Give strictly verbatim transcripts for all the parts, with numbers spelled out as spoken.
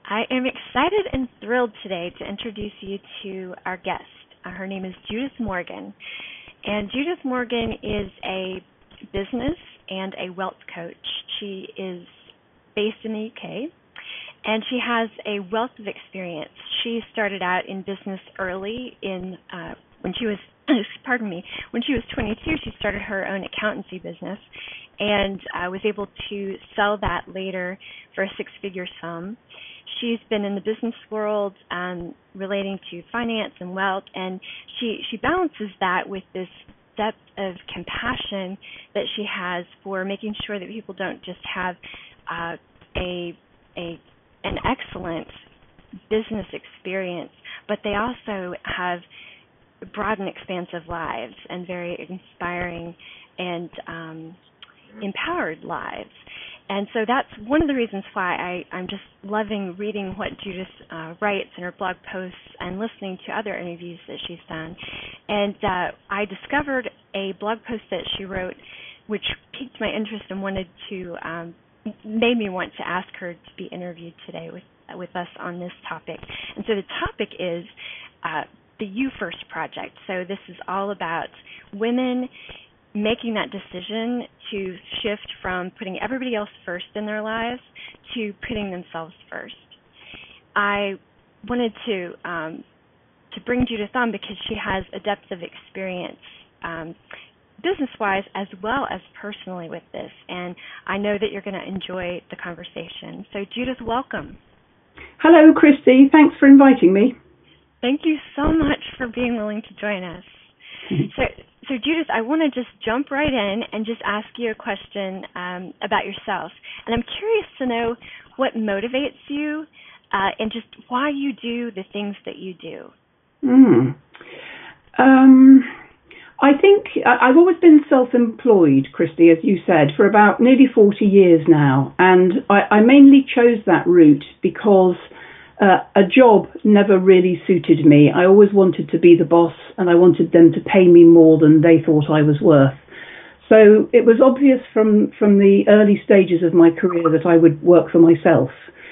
I am excited and thrilled today to introduce you to our guest. Uh, her name is Judith Morgan. And Judith Morgan is a business and a wealth coach. She is based in the U K, and she has a wealth of experience. She started out in business early in uh, when she was, pardon me, when she was twenty-two, she started her own accountancy business and uh, was able to sell that later for a six-figure sum. She's been in the business world um, relating to finance and wealth, and she, she balances that with this depth of compassion that she has for making sure that people don't just have uh, a, a an excellent business experience, but they also have broad and expansive lives and very inspiring and um, empowered lives. And so that's one of the reasons why I, I'm just loving reading what Judith uh, writes in her blog posts and listening to other interviews that she's done. And uh, I discovered a blog post that she wrote which piqued my interest and wanted to, um, made me want to ask her to be interviewed today with, with us on this topic. And so the topic is uh, the You First Project. So this is all about women making that decision to shift from putting everybody else first in their lives to putting themselves first. I wanted to um, to bring Judith on because she has a depth of experience um, business-wise as well as personally with this, and I know that you're going to enjoy the conversation. So Judith, welcome. Hello, Christy. Thanks for inviting me. Thank you so much for being willing to join us. So, so Judith, I want to just jump right in and just ask you a question um, about yourself. And I'm curious to know what motivates you uh, and just why you do the things that you do. Mm. Um, I think I've always been self-employed, Christy, as you said, for about nearly forty years now. And I, I mainly chose that route because Uh, a job never really suited me. I always wanted to be the boss, and I wanted them to pay me more than they thought I was worth. So it was obvious from, from the early stages of my career that I would work for myself.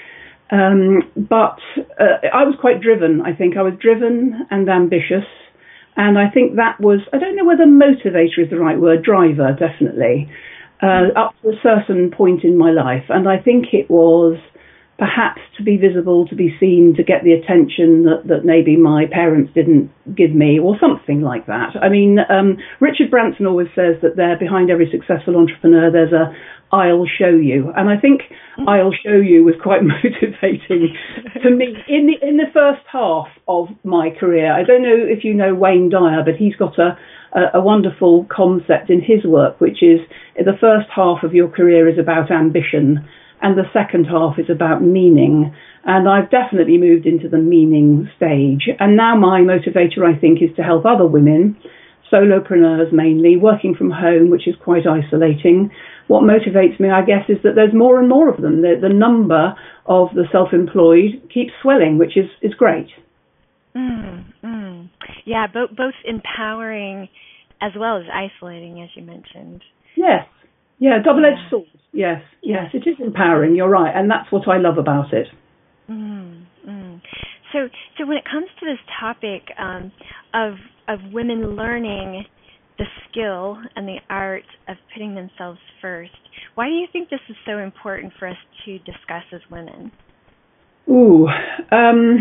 Um, but uh, I was quite driven, I think. I was driven and ambitious, and I think that was, I don't know whether motivator is the right word, driver, definitely, uh, up to a certain point in my life. And I think it was perhaps to be visible, to be seen, to get the attention that, that maybe my parents didn't give me, or something like that. I mean, um, Richard Branson always says that there, behind every successful entrepreneur, there's a I'll show you. And I think I'll show you was quite motivating to me in the in the first half of my career. I don't know if you know Wayne Dyer, but he's got a, a, a wonderful concept in his work, which is the first half of your career is about ambition, and the second half is about meaning. And I've definitely moved into the meaning stage. And now my motivator, I think, is to help other women, solopreneurs mainly, working from home, which is quite isolating. What motivates me, I guess, is that there's more and more of them. The, the number of the self-employed keeps swelling, which is, is great. Mm, mm. Yeah, bo- both empowering as well as isolating, as you mentioned. Yes. Yeah, double-edged yeah. sword. Yes, yes, it is empowering, you're right, and that's what I love about it. Mm, mm. So so when it comes to this topic um, of of women learning the skill and the art of putting themselves first, why do you think this is so important for us to discuss as women? Ooh, um,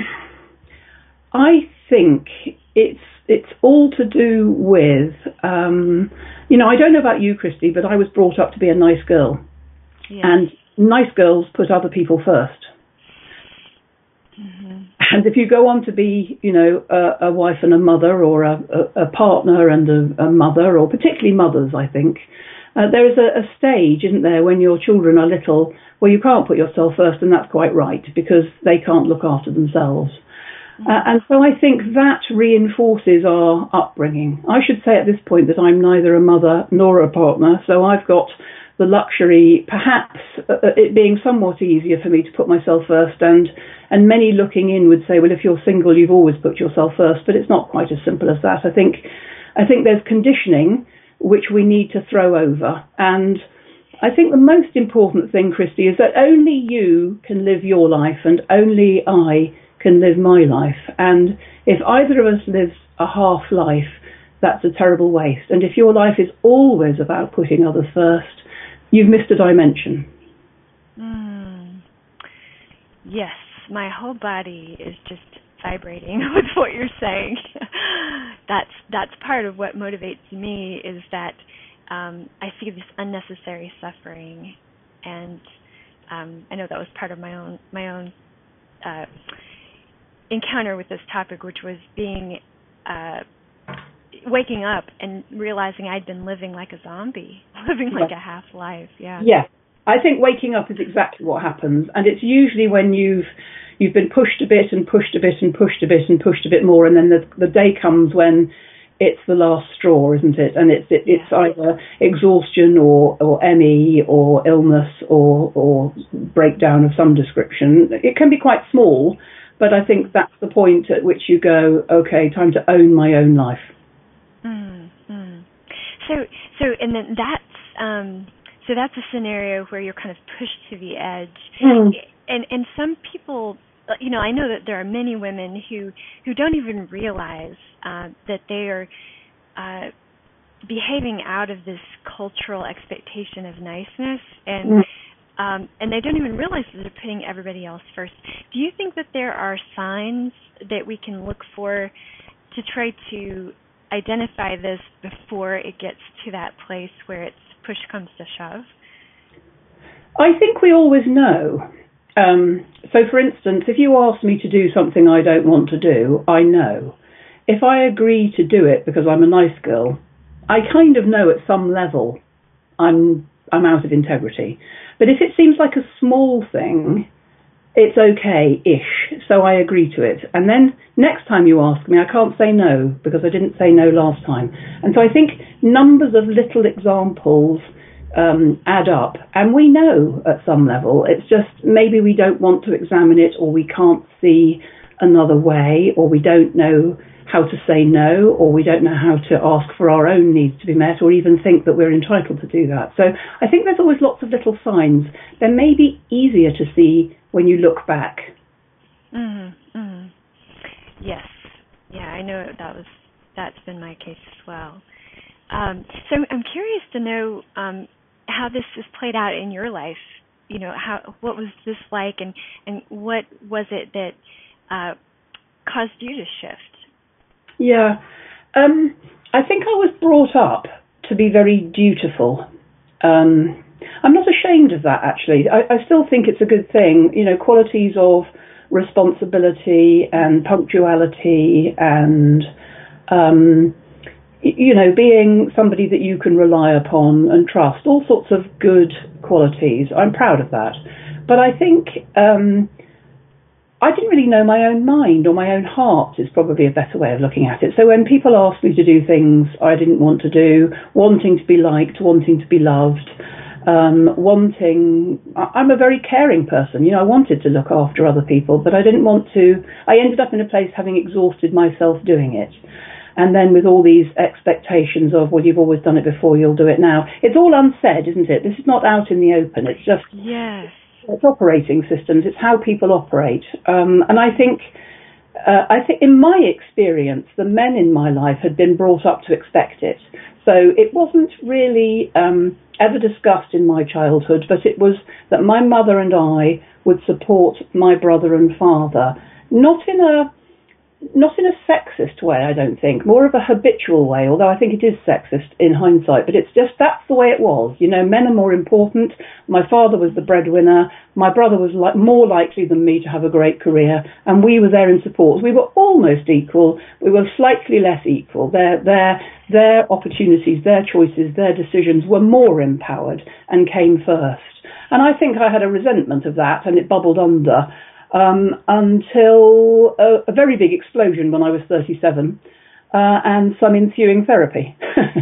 I think it's it's all to do with, um, you know, I don't know about you, Christy, but I was brought up to be a nice girl. Yes. And nice girls put other people first. Mm-hmm. And if you go on to be, you know, a, a wife and a mother, or a, a, a partner and a, a mother, or particularly mothers, I think, uh, there is a, a stage, isn't there, when your children are little, where you can't put yourself first, and that's quite right, because they can't look after themselves. Mm-hmm. Uh, and so I think that reinforces our upbringing. I should say at this point that I'm neither a mother nor a partner, so I've got the luxury, perhaps, uh, it being somewhat easier for me to put myself first, and and many looking in would say, well, if you're single, you've always put yourself first, but it's not quite as simple as that. I think I think there's conditioning which we need to throw over, and I think the most important thing, Christy, is that only you can live your life and only I can live my life. And if either of us lives a half life, that's a terrible waste. And if your life is always about putting others first, you've missed a dimension. Mm. Yes, my whole body is just vibrating with what you're saying. that's that's part of what motivates me, is that um, I see this unnecessary suffering, and um, I know that was part of my own my own uh, encounter with this topic, which was being uh, waking up and realizing I'd been living like a zombie, living like Yeah. a half life. Yeah. Yeah. I think waking up is exactly what happens, and it's usually when you've you've been pushed a bit and pushed a bit and pushed a bit and pushed a bit more, and then the the day comes when it's the last straw, isn't it? And it's it, it's Yeah. either exhaustion or or M E or illness or or breakdown of some description. It can be quite small, but I think that's the point at which you go, okay, time to own my own life. Mm, mm. So so and then that's um, so that's a scenario where you're kind of pushed to the edge, Mm. and and some people, you know, I know that there are many women who who don't even realize uh, that they are uh, behaving out of this cultural expectation of niceness, and Mm. um, and they don't even realize that they're putting everybody else first. Do you think that there are signs that we can look for to try to identify this before it gets to that place where it's push comes to shove? I think we always know. Um, so, for instance, if you ask me to do something I don't want to do, I know. If I agree to do it because I'm a nice girl, I kind of know at some level I'm I'm out of integrity. But if it seems like a small thing, it's okay-ish, so I agree to it. And then next time you ask me, I can't say no because I didn't say no last time. And so I think numbers of little examples um, add up, and we know at some level. It's just maybe we don't want to examine it, or we can't see another way, or we don't know how to say no, or we don't know how to ask for our own needs to be met, or even think that we're entitled to do that. So I think there's always lots of little signs. They're maybe easier to see when you look back. Mm-hmm, mm-hmm. Yes. Yeah, I know that was that's been my case as well. Um, so I'm curious to know um, how this has played out in your life. You know, how what was this like, and, and what was it that uh, caused you to shift? Yeah, um, I think I was brought up to be very dutiful. Um, I'm not ashamed of that, actually. I, I still think it's a good thing. You know, qualities of responsibility and punctuality and, um, y- you know, being somebody that you can rely upon and trust, all sorts of good qualities. I'm proud of that. But I think um, I didn't really know my own mind, or my own heart is probably a better way of looking at it. So when people asked me to do things I didn't want to do, wanting to be liked, wanting to be loved, um, wanting, I'm a very caring person. You know, I wanted to look after other people, but I didn't want to, I ended up in a place having exhausted myself doing it. And then with all these expectations of, well, you've always done it before, you'll do it now. It's all unsaid, isn't it? This is not out in the open. It's just... Yes. It's operating systems. It's how people operate, um, and I think, uh, I think, in my experience, the men in my life had been brought up to expect it. So it wasn't really um, ever discussed in my childhood, but it was that my mother and I would support my brother and father, not in a not in a sexist way, I don't think, more of a habitual way, although I think it is sexist in hindsight, but it's just that's the way it was. You know, men are more important. My father was the breadwinner. My brother was like, more likely than me to have a great career, and we were there in support. We were almost equal. We were slightly less equal. Their, their, their opportunities, their choices, their decisions were more empowered and came first. And I think I had a resentment of that, and it bubbled under. Um, until a, a very big explosion when I was thirty-seven, uh, and some ensuing therapy,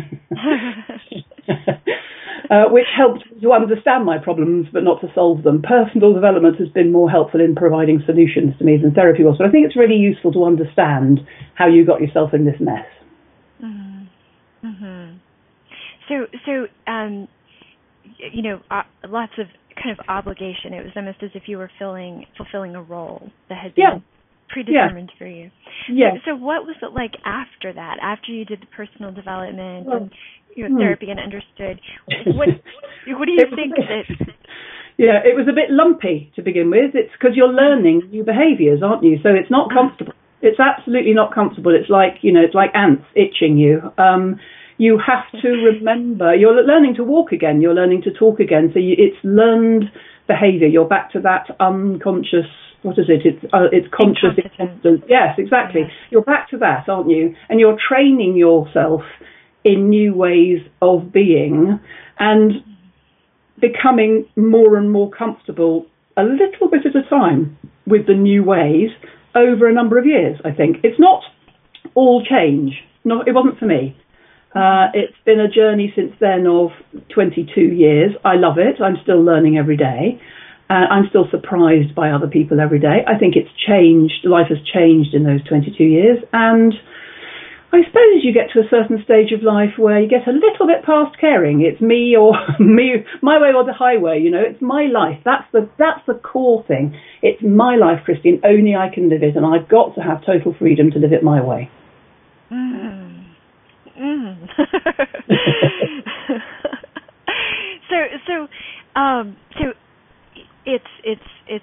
uh, which helped to understand my problems but not to solve them. Personal development has been more helpful in providing solutions to me than therapy was, but I think it's really useful to understand how you got yourself in this mess. Mm-hmm. Mm-hmm. So, so um, you know, uh, lots of kind of obligation. It was almost as if you were filling, fulfilling a role that had been Yeah. predetermined yeah. for you. Yeah. So, so what was it like after that, after you did the personal development well, and you know, hmm. therapy and understood? What, what do you think that... Yeah, it was a bit lumpy to begin with. It's because you're learning new behaviours, aren't you? So it's not comfortable. It's absolutely not comfortable. It's like, you know, it's like ants itching you. Um, you have to remember, you're learning to walk again, you're learning to talk again. So you, it's learned behaviour. You're back to that unconscious, what is it? It's uh, it's conscious incompetence. Yes, exactly. Yes. You're back to that, aren't you? And you're training yourself in new ways of being and becoming more and more comfortable a little bit at a time with the new ways over a number of years, I think. It's not all change. No, it wasn't for me. Uh, it's been a journey since then of twenty-two years. I love it. I'm still learning every day. Uh, I'm still surprised by other people every day. I think it's changed. Life has changed in those twenty-two years. And I suppose you get to a certain stage of life where you get a little bit past caring. It's me or me, my way or the highway. You know, it's my life. That's the that's the core thing. It's my life, Christine. Only I can live it, and I've got to have total freedom to live it my way. Mm. Mm. so so um, so it's it's it's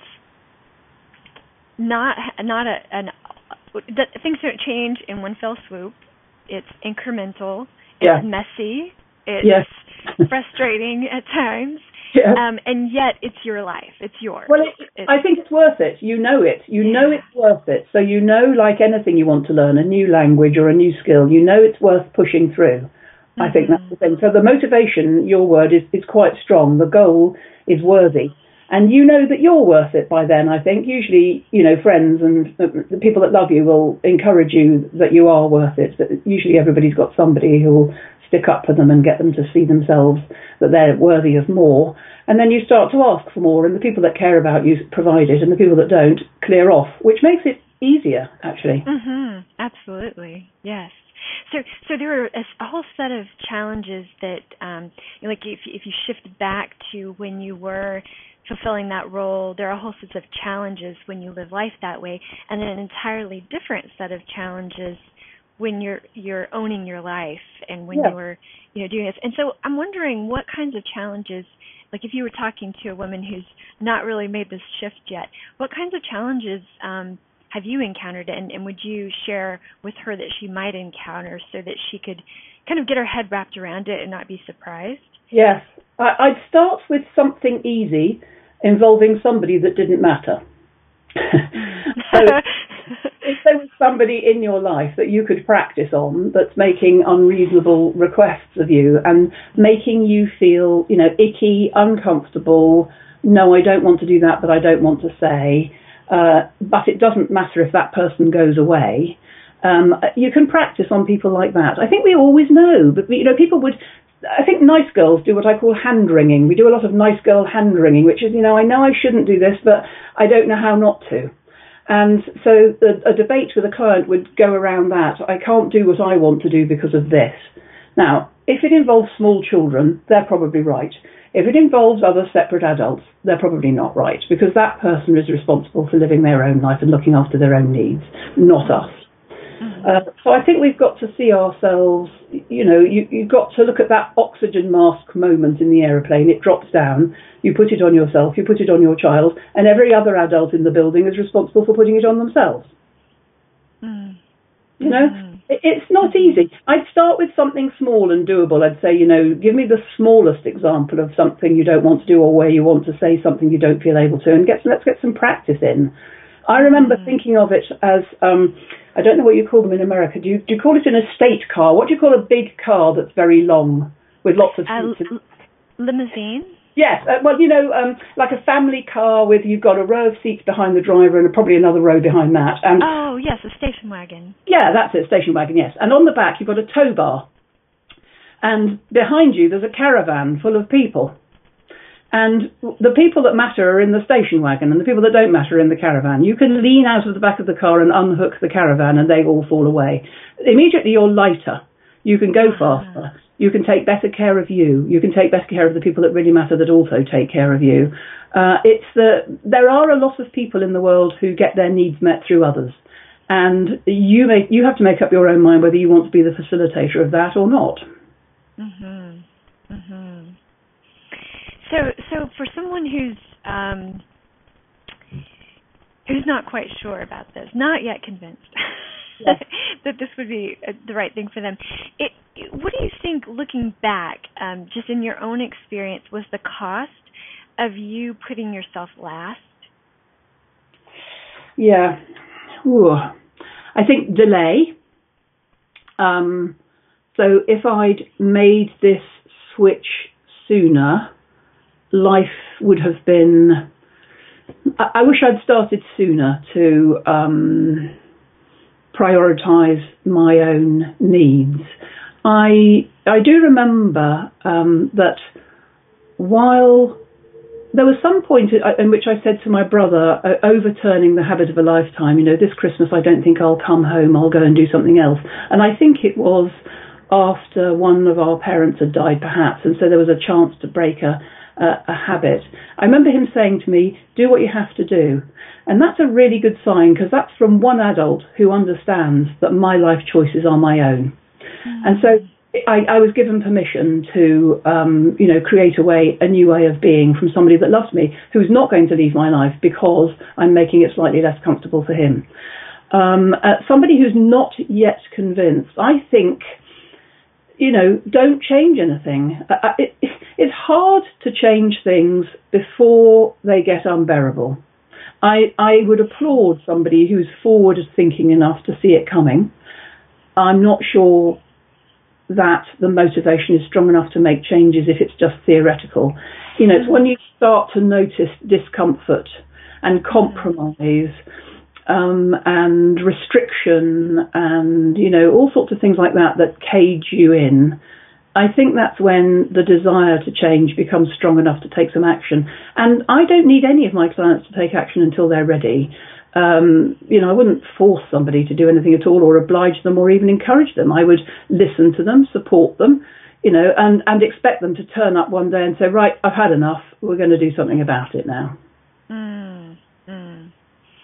not not a an the, things don't change in one fell swoop. It's incremental. It's yeah. messy. It's yes. frustrating at times. Yeah. Um, and yet it's your life. It's yours. Well, it, it's, I think it's worth it. You know it. You yeah. know it's worth it. So you know, like anything you want to learn, a new language or a new skill, you know it's worth pushing through. Mm-hmm. I think that's the thing. So the motivation, your word, is, is quite strong. The goal is worthy. And you know that you're worth it by then, I think. Usually, you know, friends and the people that love you will encourage you that you are worth it. But usually everybody's got somebody who will stick up for them and get them to see themselves that they're worthy of more. And then you start to ask for more, and the people that care about you provide it, and the people that don't clear off, which makes it easier, actually. Mm-hmm. Absolutely, yes. So, so there are a, a whole set of challenges that, um, like, if if you shift back to when you were fulfilling that role, there are a whole set of challenges when you live life that way, and then an entirely different set of challenges when you're you're owning your life and when yeah. you're you know doing this. And so I'm wondering what kinds of challenges, like if you were talking to a woman who's not really made this shift yet, what kinds of challenges um, have you encountered, and, and would you share with her that she might encounter so that she could kind of get her head wrapped around it and not be surprised? Yes. I, I'd start with something easy involving somebody that didn't matter. So if there was somebody in your life that you could practice on that's making unreasonable requests of you and making you feel, you know, icky, uncomfortable, no, I don't want to do that, but I don't want to say, uh, but it doesn't matter if that person goes away, um, you can practice on people like that. I think we always know, but, you know, people would... I think nice girls do what I call hand-wringing. We do a lot of nice girl hand-wringing, which is, you know, I know I shouldn't do this, but I don't know how not to. And so a, a debate with a client would go around that. I can't do what I want to do because of this. Now, if it involves small children, they're probably right. If it involves other separate adults, they're probably not right, because that person is responsible for living their own life and looking after their own needs, not us. Uh, so I think we've got to see ourselves, you know, you, you've got to look at that oxygen mask moment in the aeroplane. It drops down, you put it on yourself, you put it on your child, and every other adult in the building is responsible for putting it on themselves. Mm. You know, mm. it, it's not easy. I'd start with something small and doable. I'd say, you know, give me the smallest example of something you don't want to do or where you want to say something you don't feel able to, and get let's get some practice in. I remember mm. thinking of it as... Um, I don't know what you call them in America. Do you, do you call it an estate car? What do you call a big car that's very long with lots of seats? Uh, limousine? Yes. Uh, well, you know, um, like a family car with you've got a row of seats behind the driver and probably another row behind that. And oh, yes, a station wagon. Yeah, that's it, station wagon, yes. And on the back you've got a tow bar. And behind you there's a caravan full of people. And the people that matter are in the station wagon, and the people that don't matter are in the caravan. You can lean out of the back of the car and unhook the caravan, and they all fall away. Immediately you're lighter. You can go Uh-huh. faster. You can take better care of you. You can take better care of the people that really matter that also take care of you. Uh, it's the, there are a lot of people in the world who get their needs met through others. And you make, you have to make up your own mind whether you want to be the facilitator of that or not. Mhm. Mhm. So, so for someone who's um, who's not quite sure about this, not yet convinced Yes. that this would be uh, the right thing for them, it, what do you think, looking back, um, just in your own experience, was the cost of you putting yourself last? Yeah. Ooh. I think delay. Um, so if I'd made this switch sooner, life would have been. I, I wish I'd started sooner to um, prioritise my own needs. I I do remember um, that while there was some point in which I said to my brother, uh, overturning the habit of a lifetime, you know, this Christmas I don't think I'll come home, I'll go and do something else. And I think it was after one of our parents had died, perhaps, and so there was a chance to break a, a, a habit. I remember him saying to me, do what you have to do. And that's a really good sign, because that's from one adult who understands that my life choices are my own. Mm. And so I, I was given permission to, um, you know, create a way, a new way of being from somebody that loves me, who's not going to leave my life because I'm making it slightly less comfortable for him. Um, uh, somebody who's not yet convinced, I think, you know, don't change anything. Uh, it, it's hard to change things before they get unbearable. I, I would applaud somebody who's forward thinking enough to see it coming. I'm not sure that the motivation is strong enough to make changes if it's just theoretical. You know, it's when you start to notice discomfort and compromise um, and restriction and, you know, all sorts of things like that that cage you in. I think that's when the desire to change becomes strong enough to take some action. And I don't need any of my clients to take action until they're ready. Um, you know, I wouldn't force somebody to do anything at all or oblige them or even encourage them. I would listen to them, support them, you know, and, and expect them to turn up one day and say, right, I've had enough. We're going to do something about it now. Mm, mm.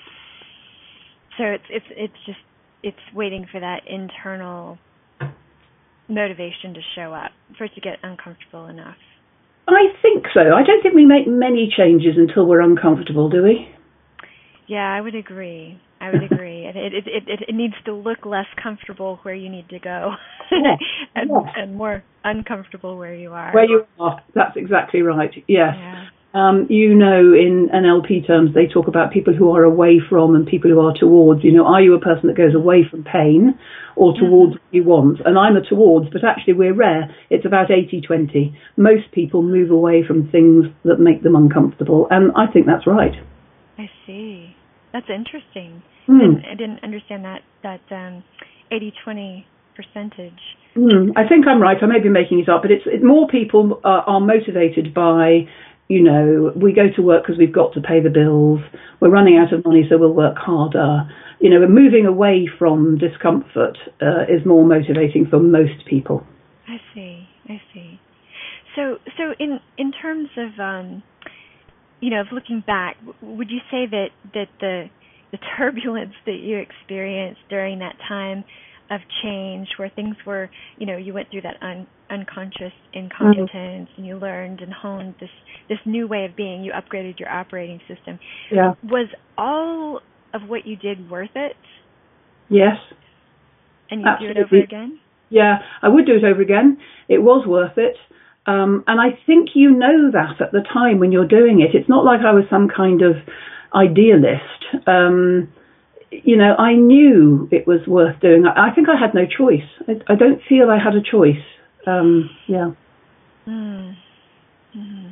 So it's it's it's just it's waiting for that internal motivation to show up, for it to get uncomfortable enough. I think so. I don't think we make many changes until we're uncomfortable, do we? Yeah, I would agree. I would agree. It, it it it it needs to look less comfortable where you need to go, Yes. and Yes. and more uncomfortable where you are. Where you are. That's exactly right. Yes. Yeah. Um, you know, in N L P terms, they talk about people who are away from and people who are towards. You know, are you a person that goes away from pain or towards Mm-hmm. what you want? And I'm a towards, but actually we're rare. It's about eighty twenty. Most people move away from things that make them uncomfortable, and I think that's right. I see. That's interesting. Mm. I, didn't, I didn't understand that that um, eighty twenty percentage. Mm. I think I'm right. I may be making it up, but it's it, more people are, are motivated by, you know, we go to work because we've got to pay the bills. We're running out of money, so we'll work harder. You know, moving away from discomfort uh, is more motivating for most people. I see. I see. So, so in in terms of um, you know, of looking back, would you say that that the the turbulence that you experienced during that time of change, where things were, you know, you went through that un, unconscious incompetence, mm-hmm. and you learned and honed this this new way of being, you upgraded your operating system. Yeah. Was all of what you did worth it? Yes. And you'd Absolutely. do it over again? Yeah, I would do it over again. It was worth it. Um, and I think you know that at the time when you're doing it. It's not like I was some kind of idealist. Um, you know, I knew it was worth doing. I, I think I had no choice. I, I don't feel I had a choice. Um, yeah. Mm. Mm-hmm.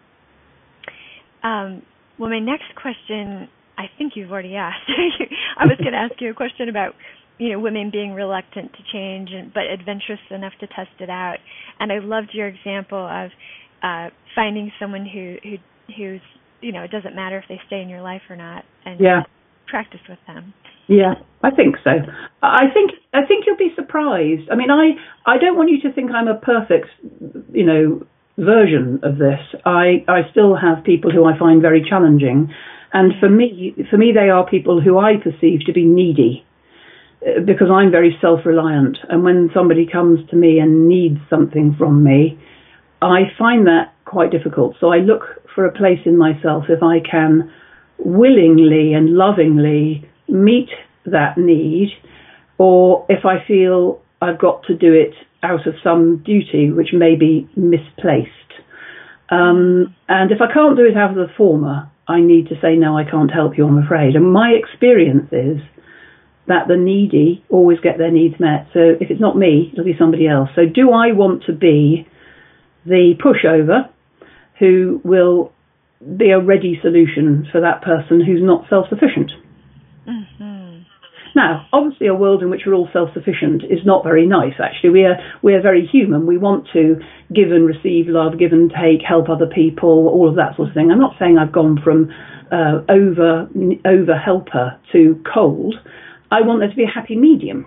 Um, well, my next question, I think you've already asked. I was going to ask you a question about, you know, women being reluctant to change, and, but adventurous enough to test it out. And I loved your example of uh, finding someone who, who who's, you know, it doesn't matter if they stay in your life or not, and yeah. practice with them. Yeah, I think so. I think I think you'll be surprised. I mean, I, I don't want you to think I'm a perfect, you know, version of this. I, I still have people who I find very challenging, and for me, for me, they are people who I perceive to be needy, because I'm very self-reliant. And when somebody comes to me and needs something from me, I find that quite difficult. So I look for a place in myself if I can willingly and lovingly meet that need, or if I feel I've got to do it out of some duty which may be misplaced. Um, and if I can't do it out of the former, I need to say, no, I can't help you, I'm afraid. And my experience is that the needy always get their needs met. So if it's not me, it'll be somebody else. So do I want to be the pushover who will be a ready solution for that person who's not self-sufficient? Mm-hmm. Now, obviously, a world in which we're all self-sufficient is not very nice, actually. We are, we are very human. We want to give and receive love, give and take, help other people, all of that sort of thing. I'm not saying I've gone from uh, over, over helper to cold. I want there to be a happy medium.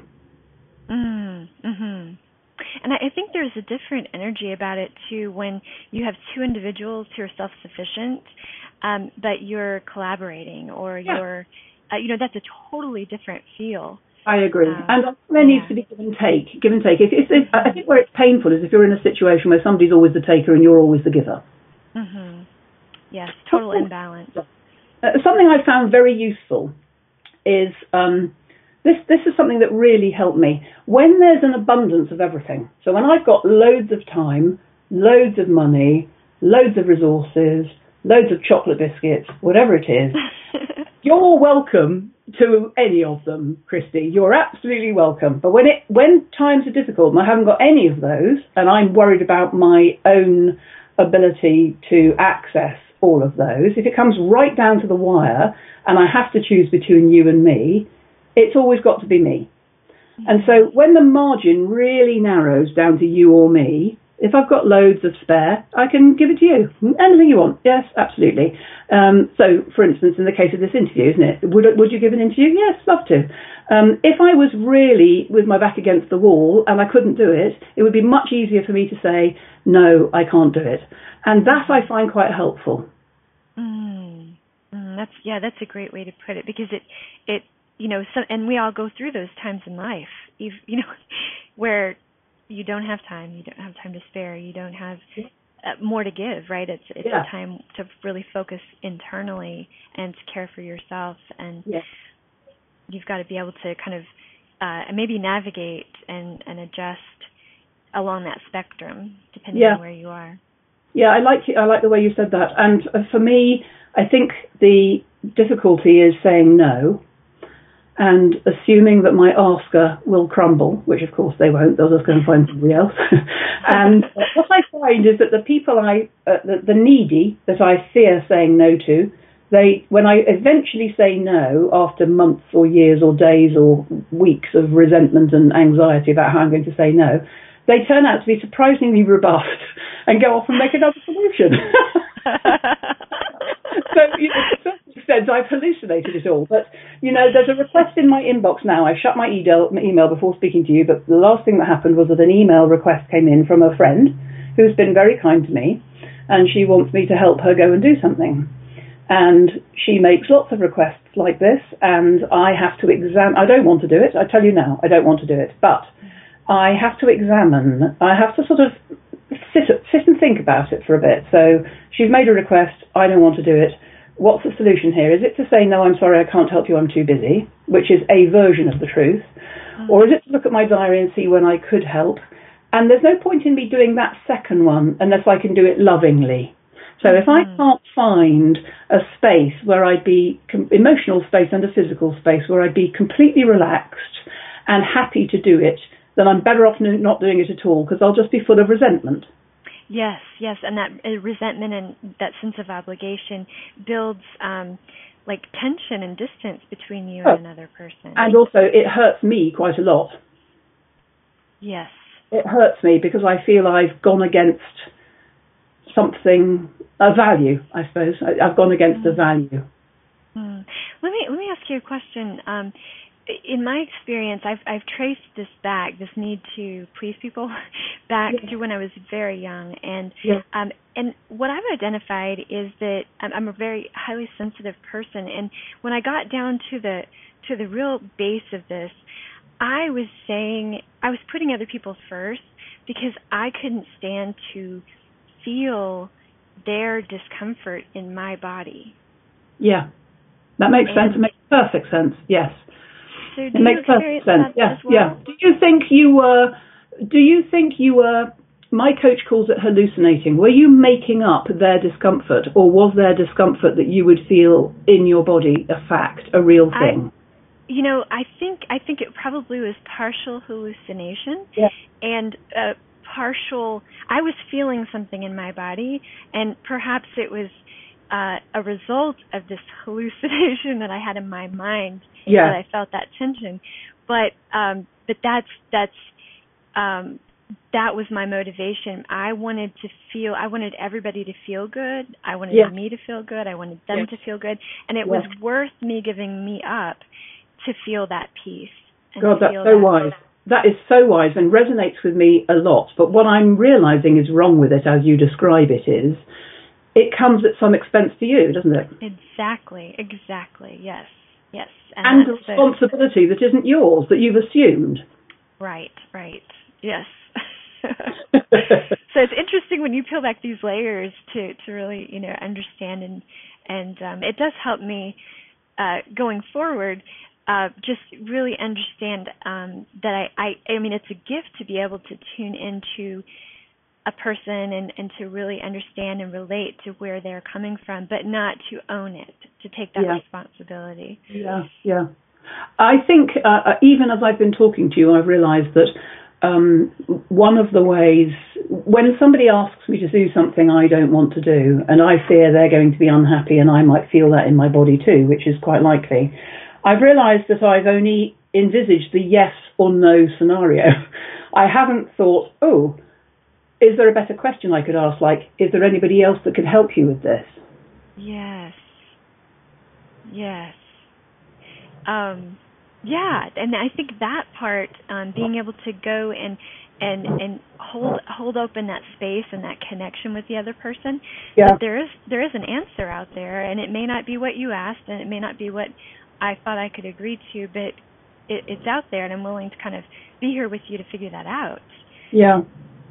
Mm-hmm. And I think there's a different energy about it, too, when you have two individuals who are self-sufficient, um, but you're collaborating, or yeah. you're, uh, you know, that's a totally different feel. I agree. Um, and there yeah. needs to be give and take. Give and take. If, if, if, I think where it's painful is if you're in a situation where somebody's always the taker and you're always the giver. Mm-hmm. Yes, total imbalance. Uh, something I found very useful is... Um, This this is something that really helped me. When there's an abundance of everything, so when I've got loads of time, loads of money, loads of resources, loads of chocolate biscuits, whatever it is, you're welcome to any of them, Christy. You're absolutely welcome. But when it when times are difficult and I haven't got any of those, and I'm worried about my own ability to access all of those, if it comes right down to the wire and I have to choose between you and me, it's always got to be me. And so when the margin really narrows down to you or me, if I've got loads of spare, I can give it to you. Anything you want. Yes, absolutely. Um, so, for instance, in the case of this interview, isn't it? Would, would you give an interview? Yes, love to. Um, if I was really with my back against the wall and I couldn't do it, it would be much easier for me to say, no, I can't do it. And that I find quite helpful. Mm, mm, that's yeah, that's a great way to put it, because it it you know, so, and we all go through those times in life, you, you know, where you don't have time, you don't have time to spare, you don't have uh, more to give, right? It's it's yeah. a time to really focus internally and to care for yourself, and yeah. you've got to be able to kind of uh, maybe navigate and, and adjust along that spectrum, depending yeah. on where you are. Yeah, I like I like the way you said that. And for me, I think the difficulty is saying no, and assuming that my asker will crumble, which of course they won't, they'll just go and find somebody else. And what I find is that the people I, uh, the, the needy that I fear saying no to, they, when I eventually say no, after months or years or days or weeks of resentment and anxiety about how I'm going to say no, they turn out to be surprisingly rebuffed and go off and make another solution. So, you know, to a certain extent, I've hallucinated it all. But, you know, there's a request in my inbox now. I shut my email before speaking to you, but the last thing that happened was that an email request came in from a friend who's been very kind to me, and she wants me to help her go and do something. And she makes lots of requests like this, and I have to examine. I don't want to do it. I tell you now, I don't want to do it. But I have to examine. I have to sort of sit, sit and think about it for a bit. So she's made a request. I don't want to do it. What's the solution here? Is it to say, no, I'm sorry, I can't help you, I'm too busy, which is a version of the truth? Mm. Or is it to look at my diary and see when I could help? And there's no point in me doing that second one unless I can do it lovingly. So if I can't find a space where I'd be, emotional space and a physical space, where I'd be completely relaxed and happy to do it, then I'm better off not doing it at all, because I'll just be full of resentment. Yes, yes, and that uh, resentment and that sense of obligation builds um, like tension and distance between you oh. and another person. And also it hurts me quite a lot. Yes. It hurts me because I feel I've gone against something, a value, I suppose. I, I've gone against mm. a value. Mm. Let me let me ask you a question. Um, in my experience, I've I've traced this back, this need to please people, back Yeah. to when I was very young, and Yeah. um, and what I've identified is that I'm, I'm a very highly sensitive person, and when I got down to the to the real base of this, I was saying I was putting other people first because I couldn't stand to feel their discomfort in my body. Yeah. That makes And sense. It makes perfect sense. Yes. so It do you makes perfect experience sense. that Yeah. as well? Yeah. Do you think you were, do you think you were, my coach calls it hallucinating. Were you making up their discomfort, or was their discomfort that you would feel in your body a fact, a real thing? I, you know, I think I think it probably was partial hallucination, Yeah. and uh, partial. I was feeling something in my body, and perhaps it was uh, a result of this hallucination that I had in my mind Yeah. that I felt that tension. But um, but that's that's um, that was my motivation. I wanted to feel. I wanted everybody to feel good. I wanted Yeah. me to feel good. I wanted them Yeah. to feel good, and it Yeah. was worth me giving me up to feel that peace. And God, to that's feel so that. wise. That is so wise and resonates with me a lot. But what I'm realizing is wrong with it, as you describe it, is it comes at some expense to you, doesn't it? Exactly. Exactly. Yes. Yes. And, And a that's the, responsibility that isn't yours, that you've assumed. right. Right. Yes. So it's interesting when you peel back these layers to to really, you know, understand, and and um, it does help me uh, going forward. Uh, just really understand um, that I, I I mean it's a gift to be able to tune into a person and, and to really understand and relate to where they're coming from, but not to own it, to take that Yeah. responsibility. Yeah, yeah. I think uh, even as I've been talking to you, I've realised that um, one of the ways, when somebody asks me to do something I don't want to do, and I fear they're going to be unhappy, and I might feel that in my body too, which is quite likely, I've realised that I've only envisaged the yes or no scenario. I haven't thought, oh, is there a better question I could ask, like, is there anybody else that could help you with this? Yes. Yes. Um, yeah, and I think that part, um, being able to go and and and hold hold open that space and that connection with the other person, Yeah. that there is there is an answer out there, and it may not be what you asked, and it may not be what I thought I could agree to, but it, it's out there, and I'm willing to kind of be here with you to figure that out. Yeah.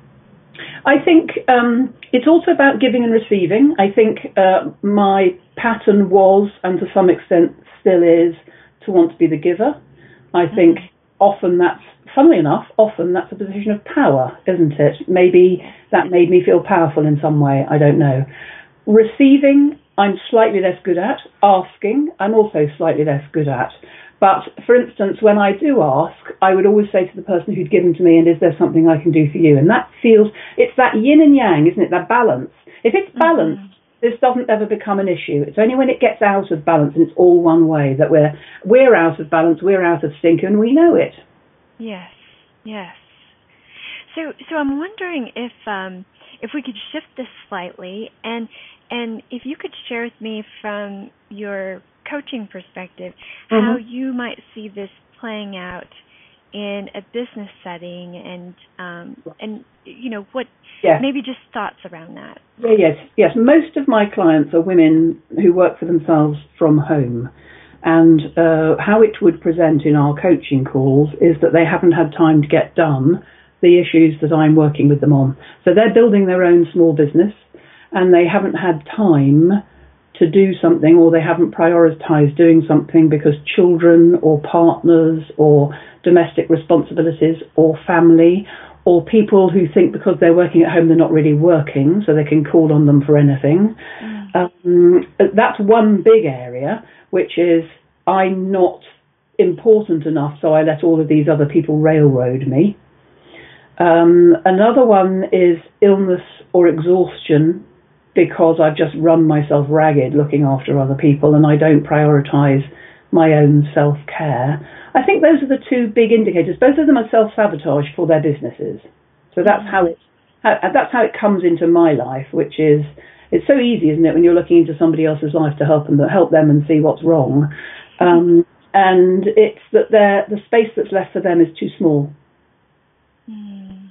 I think um, it's also about giving and receiving. I think uh, my pattern was, and to some extent still is, to want to be the giver. I think mm-hmm. often that's, funnily enough, often that's a position of power, isn't it? Maybe that made me feel powerful in some way, I don't know. Receiving, I'm slightly less good at. Asking, I'm also slightly less good at. But, for instance, when I do ask, I would always say to the person who'd given to me, and is there something I can do for you? And that feels, it's that yin and yang, isn't it, that balance. If it's balanced, mm-hmm. this doesn't ever become an issue. It's only when it gets out of balance and it's all one way that we're we're out of balance, we're out of sync, and we know it. Yes, yes. So, so I'm wondering if um, if we could shift this slightly, and and if you could share with me from your coaching perspective, mm-hmm. how you might see this playing out in a business setting, and um, and you know what, yeah. maybe just thoughts around that. Yeah, yes, yes. Most of my clients are women who work for themselves from home, and uh, how it would present in our coaching calls is that they haven't had time to get done the issues that I'm working with them on. So they're building their own small business, and they haven't had time to do something, or they haven't prioritized doing something because children or partners or domestic responsibilities or family or people who think because they're working at home they're not really working, so they can call on them for anything. Mm. Um, that's one big area, which is I'm not important enough, so I let all of these other people railroad me. Um, another one is illness or exhaustion, because I've just run myself ragged looking after other people and I don't prioritise my own self-care. I think those are the two big indicators. Both of them are self-sabotage for their businesses. So that's how it how, that's how it comes into my life, which is, it's so easy, isn't it, when you're looking into somebody else's life to help them, help them and see what's wrong. Um, and it's that they're, the space that's left for them is too small. Mm.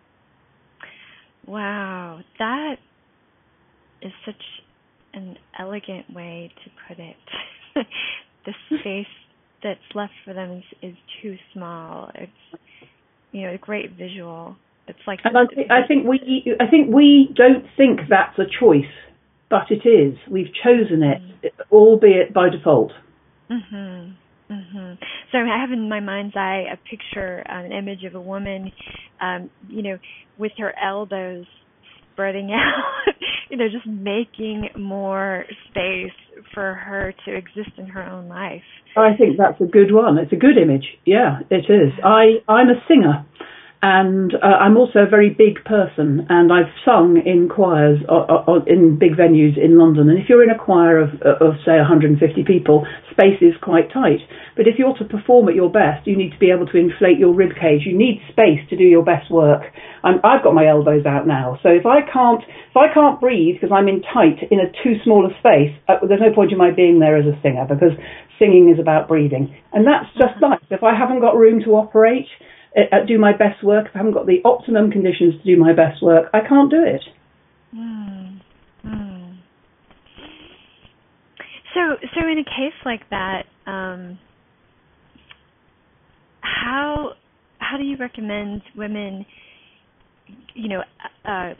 Wow, that is such an elegant way to put it. The space that's left for them is, is too small. It's, you know, a great visual. It's like, and I, th- I think we, I think we don't think that's a choice, but it is. We've chosen it, mm-hmm. albeit by default. Mhm. Mhm. So I have in my mind's eye a picture, uh, an image of a woman, um, you know, with her elbows spreading out, you know, just making more space for her to exist in her own life. I think that's a good one. It's a good image. Yeah, it is. I, I'm a singer, and uh, I'm also a very big person, and I've sung in choirs or, or, in big venues in London. And if you're in a choir of, of say, one hundred fifty people, space is quite tight. But if you're to perform at your best, you need to be able to inflate your rib cage. You need space to do your best work. I'm, I've got my elbows out now, so if I can't, if I can't breathe because I'm in tight in a too small a space, uh, there's no point in my being there as a singer, because singing is about breathing, and that's just life. If I haven't got room to operate, uh, do my best work, if I haven't got the optimum conditions to do my best work, I can't do it. Mm. Mm. So, so in a case like that, um, how how do you recommend women, you know, uh,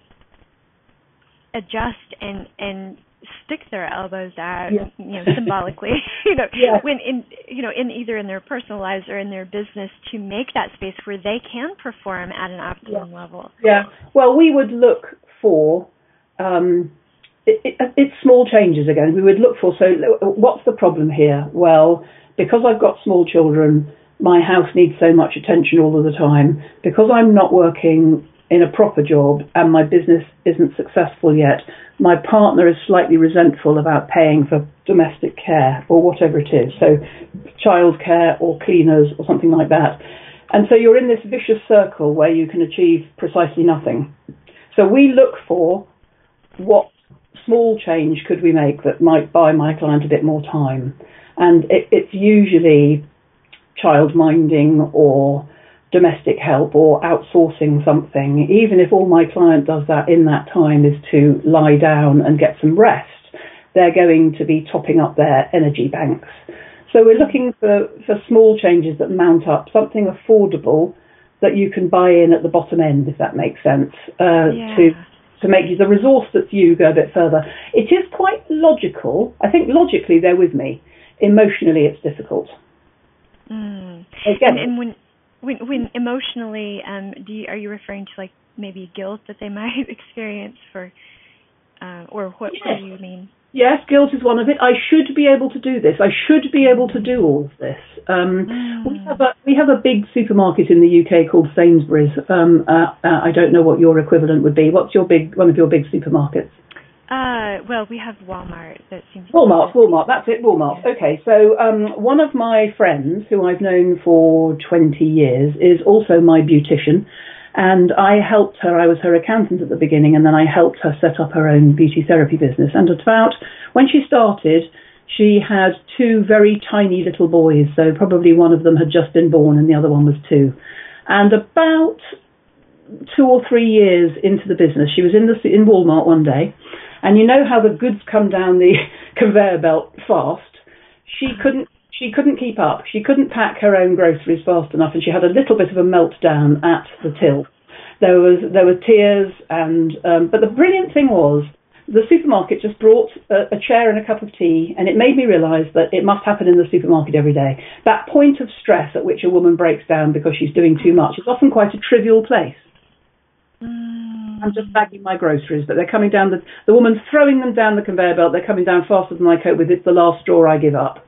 adjust and and stick their elbows out, yeah. you know, symbolically, you know, yeah. when in you know in either in their personal lives or in their business, to make that space where they can perform at an optimum yeah. level? Yeah. Well, we would look for. Um, It, it, it's small changes again. We would look for, so what's the problem here? Well, because I've got small children, my house needs so much attention all of the time. Because I'm not working in a proper job and my business isn't successful yet, my partner is slightly resentful about paying for domestic care or whatever it is, so childcare or cleaners or something like that. And so you're in this vicious circle where you can achieve precisely nothing. So we look for what small change could we make that might buy my client a bit more time, and it, it's usually child minding or domestic help or outsourcing something. Even if all my client does that in that time is to lie down and get some rest, they're going to be topping up their energy banks. So we're looking for, for small changes that mount up, something affordable that you can buy in at the bottom end, if that makes sense, uh, yeah. to to make the resource that's you go a bit further. It is quite logical. I think logically they're with me. Emotionally, it's difficult. Mm. Again, and, and when, when, when emotionally, um, do you, are you referring to like maybe guilt that they might experience for, uh, or what, yes. what do you mean? Yes, guilt is one of it. I should be able to do this. I should be able to do all of this. Um, mm. We have a we have a big supermarket in the U K called Sainsbury's. Um, uh, uh, I don't know what your equivalent would be. What's your big one of your big supermarkets? Uh, well, we have Walmart. That seems Walmart. Walmart. That's it. Walmart. Yeah. Okay. So um, one of my friends, who I've known for twenty years, is also my beautician. And I helped her, I was her accountant at the beginning, and then I helped her set up her own beauty therapy business. And at about, when she started, she had two very tiny little boys, so probably one of them had just been born and the other one was two. And about two or three years into the business, she was in the in Walmart one day, and you know how the goods come down the conveyor belt fast. She couldn't She couldn't keep up. She couldn't pack her own groceries fast enough, and she had a little bit of a meltdown at the till. There was there were tears, and um, but the brilliant thing was the supermarket just brought a, a chair and a cup of tea, and it made me realise that it must happen in the supermarket every day. That point of stress at which a woman breaks down because she's doing too much is often quite a trivial place. Mm. I'm just bagging my groceries, but they're coming down. The, the woman's throwing them down the conveyor belt. They're coming down faster than I cope with. It's the last straw. I give up.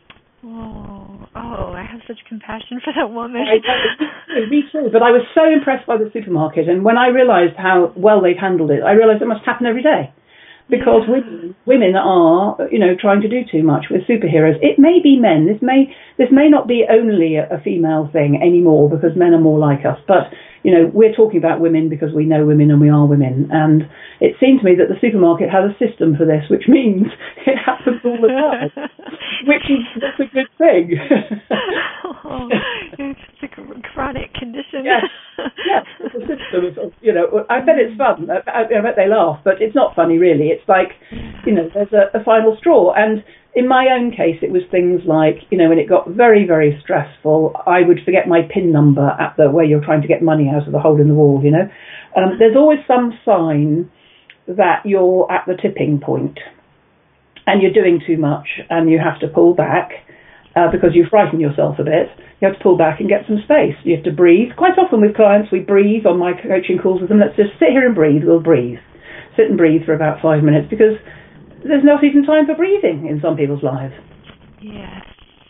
Oh, oh, I have such compassion for that woman. I, I, me too, but I was so impressed by the supermarket, and when I realised how well they've handled it, I realised it must happen every day. Because yeah. women, women are, you know, trying to do too much. We're superheroes. It may be men. This may this may not be only a, a female thing anymore, because men are more like us. But you know, we're talking about women because we know women and we are women. And it seemed to me that the supermarket has a system for this, which means it happens all the time, which is that's a good thing. Oh, it's a chronic condition. Yes, yes, it's a system. Of, you know, I bet it's fun. I, I bet they laugh, but it's not funny really. It's like, you know, there's a, a final straw. And in my own case, it was things like, you know, when it got very, very stressful, I would forget my PIN number at the where you're trying to get money out of the hole in the wall. You know, um, there's always some sign that you're at the tipping point, and you're doing too much, and you have to pull back. Uh, because you frighten yourself a bit, you have to pull back and get some space. You have to breathe. Quite often with clients, we breathe on my coaching calls with them. Let's just sit here and breathe. We'll breathe. Sit and breathe for about five minutes because there's not even time for breathing in some people's lives. Yes.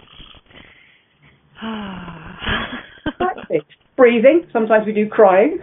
Practice. Breathing. Sometimes we do crying.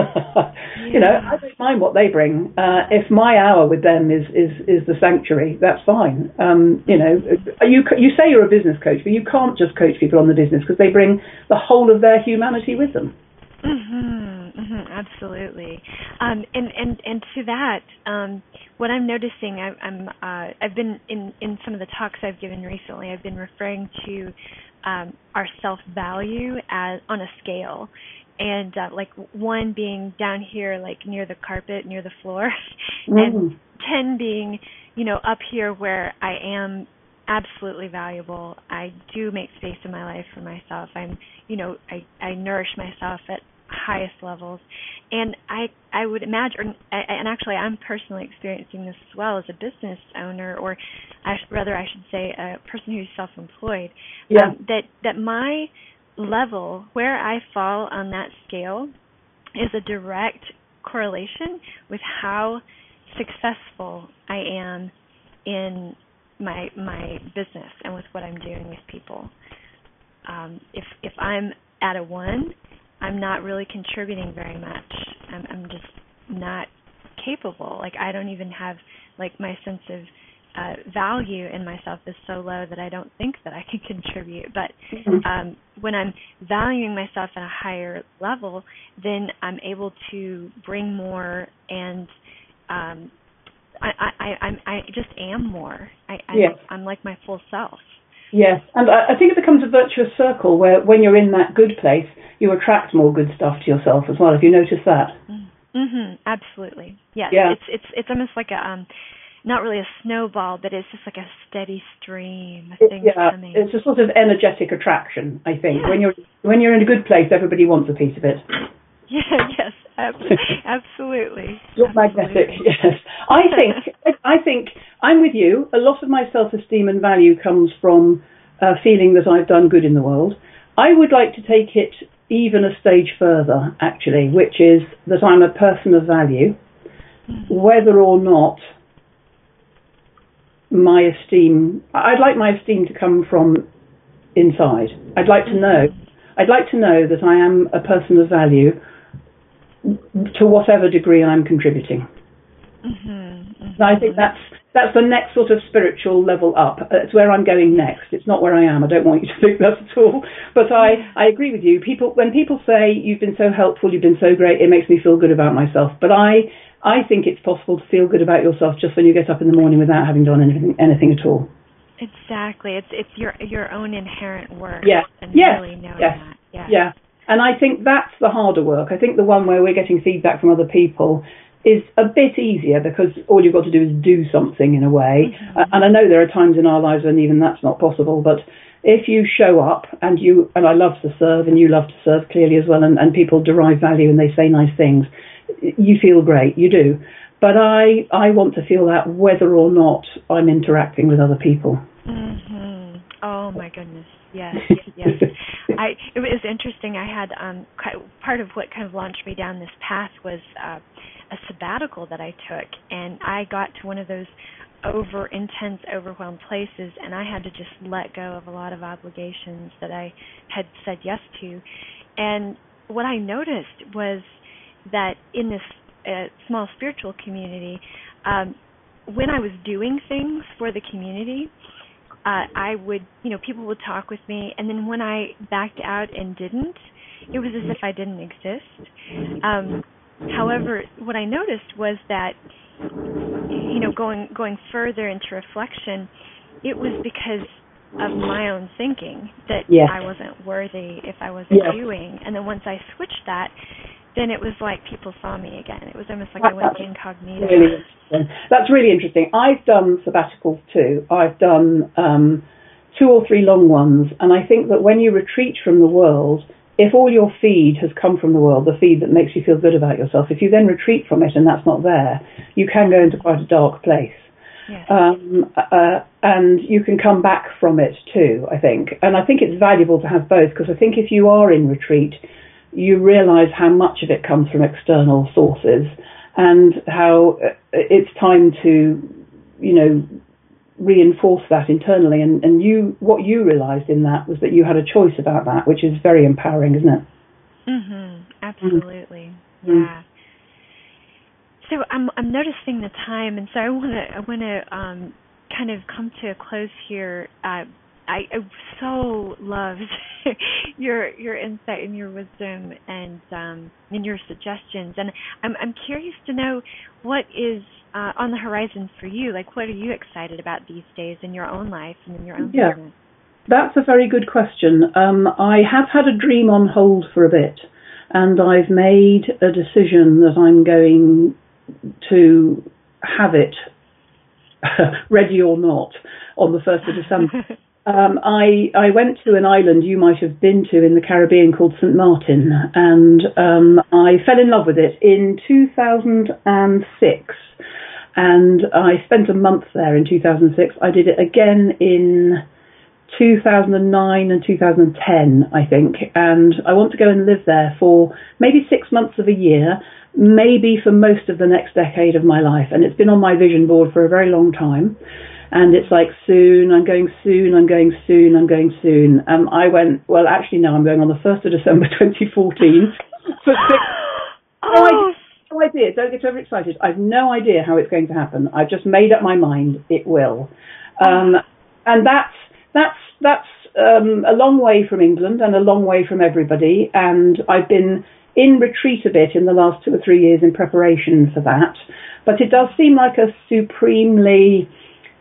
Yeah. You know, I don't mind what they bring. Uh, if my hour with them is, is, is the sanctuary, that's fine. Um, you know, you you say you're a business coach, but you can't just coach people on the business because they bring the whole of their humanity with them. Mm-hmm, mm-hmm, absolutely. Um, and, and, and to that, um, what I'm noticing, I, I'm uh, I've been in, in some of the talks I've given recently, I've been referring to um, our self-value as on a scale. And uh, like one being down here, like near the carpet, near the floor, Mm. and ten being, you know, up here where I am absolutely valuable. I do make space in my life for myself. I'm, you know, I, I nourish myself at highest levels. And I I would imagine, and actually I'm personally experiencing this as well as a business owner, or I, rather I should say a person who's self-employed, Yeah. um, that, that my level, where I fall on that scale, is a direct correlation with how successful I am in my my business and with what I'm doing with people. Um, if if I'm at a one, I'm not really contributing very much. I'm, I'm just not capable. Like I don't even have like my sense of uh, value in myself is so low that I don't think that I can contribute. But um, when I'm valuing myself at a higher level, then I'm able to bring more, and um, I, I, I, I just am more. I, I'm, Yes. I'm like my full self. Yes, and I, I think it becomes a virtuous circle where when you're in that good place, you attract more good stuff to yourself as well. Have you noticed that? Mm-hmm. Absolutely. Yes. Yeah. It's it's it's almost like a um, not really a snowball, but it's just like a steady stream of It, things yeah, coming. it's a sort of energetic attraction. I think Yeah. when you're when you're in a good place, everybody wants a piece of it. Yeah. Yes. Ab- absolutely. You're absolutely. magnetic. Yes, I think I think I'm with you. A lot of my self-esteem and value comes from uh, feeling that I've done good in the world. I would like to take it even a stage further, actually, which is that I'm a person of value, whether or not my esteem, I'd like my esteem to come from inside. I'd like to know, I'd like to know that I am a person of value to whatever degree I'm contributing. Mm-hmm, mm-hmm. And I think that's that's the next sort of spiritual level up. It's where I'm going next. It's not where I am. I don't want you to think that at all. But I, I agree with you. People, when people say you've been so helpful, you've been so great, it makes me feel good about myself. But I I think it's possible to feel good about yourself just when you get up in the morning without having done anything anything at all. Exactly. It's it's your your own inherent worth. Yeah. And Yes. really knowing Yes. that. Yeah. Yeah. And I think that's the harder work. I think the one where we're getting feedback from other people is a bit easier because all you've got to do is do something in a way. Mm-hmm. Uh, and I know there are times in our lives when even that's not possible, but if you show up and you, and I love to serve and you love to serve clearly as well, and, and people derive value and they say nice things, you feel great, you do. But I, I want to feel that whether or not I'm interacting with other people. Mm-hmm. Oh my goodness. Yes, yes. I it was interesting. I had um part of what kind of launched me down this path was uh, a sabbatical that I took, and I got to one of those over intense, overwhelmed places, and I had to just let go of a lot of obligations that I had said yes to. And what I noticed was that in this uh, small spiritual community, um, when I was doing things for the community, uh, I would, you know, people would talk with me, and then when I backed out and didn't, it was as if I didn't exist. Um, however, what I noticed was that, you know, going going further into reflection, it was because of my own thinking that yes. I wasn't worthy if I wasn't yes. doing. And then once I switched that, then it was like people saw me again. It was almost like that, I went that's incognito. Really interesting. That's really interesting. I've done sabbaticals too. I've done um, two or three long ones, and I think that when you retreat from the world, if all your feed has come from the world, the feed that makes you feel good about yourself, if you then retreat from it and that's not there, you can go into quite a dark place. Yes. Um, uh, and you can come back from it too, I think. And I think it's valuable to have both, because I think if you are in retreat, you realise how much of it comes from external sources and how it's time to, you know, reinforce that internally. And, and you, what you realised in that was that you had a choice about that, which is very empowering, isn't it? Mhm. Absolutely. Mm. Yeah. So I'm I'm noticing the time, and so I want to I want to um, kind of come to a close here. Uh, I, I so loved your your insight and your wisdom and um, and your suggestions, and I'm I'm curious to know what is uh, on the horizon for you. Like, what are you excited about these days in your own life and in your own Yeah, business? that's a very good question. Um, I have had a dream on hold for a bit, and I've made a decision that I'm going to have it ready or not on the first of December. um, I, I went to an island you might have been to in the Caribbean called Saint Martin, and um, I fell in love with it in two thousand six, and I spent a month there in two thousand six. I did it again in two thousand nine and two thousand ten, I think, and I want to go and live there for maybe six months of a year, maybe for most of the next decade of my life. And it's been on my vision board for a very long time. And it's like, soon, I'm going soon, I'm going soon, I'm going soon. Um, I went, well, actually, no, I'm going on the first of December twenty fourteen. For six, no, idea, no idea, don't get overexcited. I've no idea how it's going to happen. I've just made up my mind it will. Um, and that's, that's, that's um, a long way from England and a long way from everybody. And I've been in retreat a bit in the last two or three years in preparation for that. But it does seem like a supremely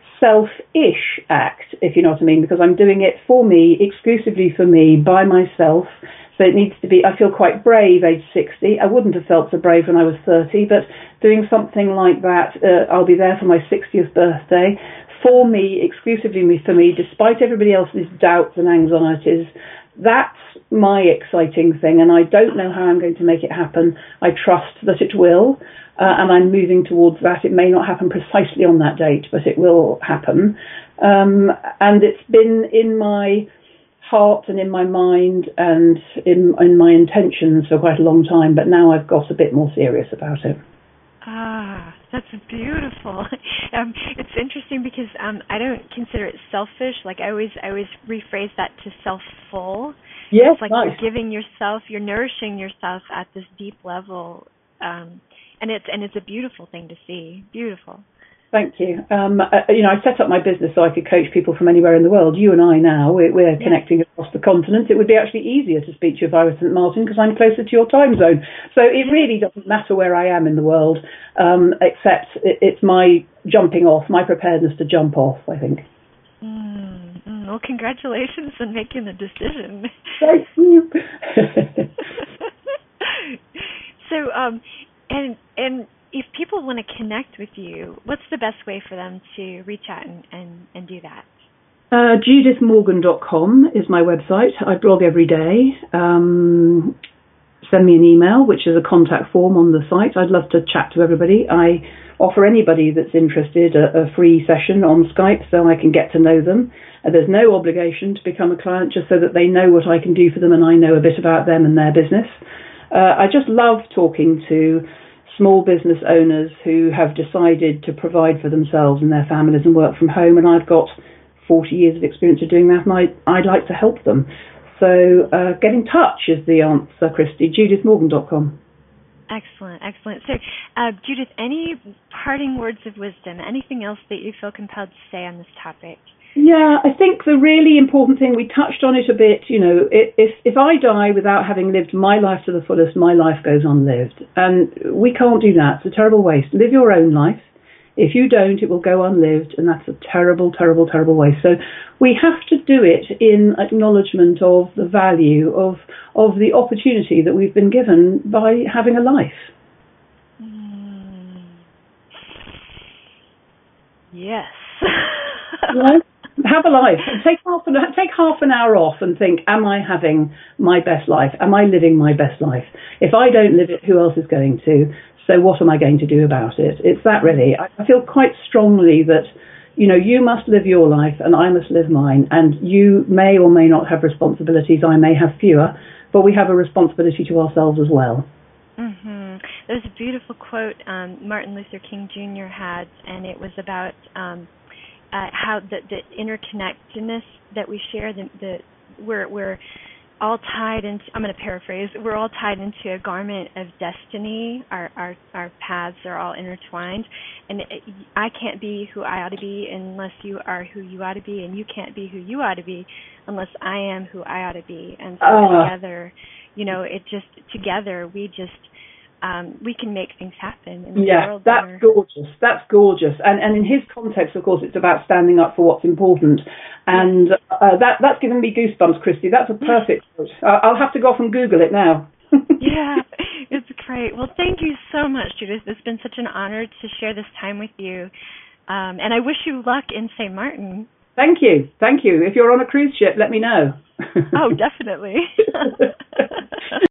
self-ish act, if you know what I mean, because I'm doing it for me, exclusively for me, by myself. So it needs to be, I feel quite brave, age sixty. I wouldn't have felt so brave when I was thirty, but doing something like that, uh, I'll be there for my sixtieth birthday, for me, exclusively for me, despite everybody else's doubts and anxieties. That's my exciting thing, and I don't know how I'm going to make it happen. I trust that it will, uh, and I'm moving towards that. It may not happen precisely on that date, but it will happen. Um, and it's been in my heart and in my mind and in, in my intentions for quite a long time, but now I've got a bit more serious about it. Ah, that's beautiful. Um, it's interesting because um, I don't consider it selfish. Like I always, I always rephrase that to self-full. Yes, it's like nice. You're giving yourself, you're nourishing yourself at this deep level, um, and it's and it's a beautiful thing to see. Beautiful. Thank you. Um, uh, you know, I set up my business so I could coach people from anywhere in the world. You and I now, we're, we're yes. connecting across the continent. It would be actually easier to speak to you if I was Saint Martin because I'm closer to your time zone. So it really doesn't matter where I am in the world, um, except it, it's my jumping off, my preparedness to jump off, I think. Mm, mm, well, congratulations on making the decision. Thank you. so, um, and and. if people want to connect with you, what's the best way for them to reach out and, and, and do that? Uh, judith morgan dot com is my website. I blog every day. Um, send me an email, which is a contact form on the site. I'd love to chat to everybody. I offer anybody that's interested a, a free session on Skype so I can get to know them. Uh, there's no obligation to become a client, just so that they know what I can do for them and I know a bit about them and their business. Uh, I just love talking to small business owners who have decided to provide for themselves and their families and work from home, and I've got forty years of experience of doing that, and I, I'd like to help them. So uh, get in touch is the answer, Christy. judith morgan dot com. Excellent, excellent. So, uh, Judith, any parting words of wisdom, anything else that you feel compelled to say on this topic? Yeah, I think the really important thing, we touched on it a bit, you know, if, if I die without having lived my life to the fullest, my life goes unlived. And we can't do that. It's a terrible waste. Live your own life. If you don't, it will go unlived, and that's a terrible, terrible, terrible waste. So we have to do it in acknowledgement of the value of of the opportunity that we've been given by having a life. Mm. Yes. You know, have a life. Take half an take half an hour off and think: am I having my best life? Am I living my best life? If I don't live it, who else is going to? So what am I going to do about it? It's that really. I feel quite strongly that, you know, you must live your life and I must live mine. And you may or may not have responsibilities. I may have fewer, but we have a responsibility to ourselves as well. Mm-hmm. There's a beautiful quote um, Martin Luther King Junior had, and it was about um, uh, how the, the interconnectedness that we share. The, the we're we're all tied into, I'm going to paraphrase, we're all tied into a garment of destiny. Our our, our paths are all intertwined. And it, I can't be who I ought to be unless you are who you ought to be, and you can't be who you ought to be unless I am who I ought to be. And so uh, together, you know, it just, together we just, um, we can make things happen in the yeah, world. that's where... gorgeous. That's gorgeous. And and in his context, of course, it's about standing up for what's important. And uh, that that's given me goosebumps, Christy. That's a perfect quote. I'll have to go off and Google it now. Yeah, it's great. Well, thank you so much, Judith. It's been such an honor to share this time with you. Um, and I wish you luck in Saint Martin. Thank you. Thank you. If you're on a cruise ship, let me know. Oh, definitely.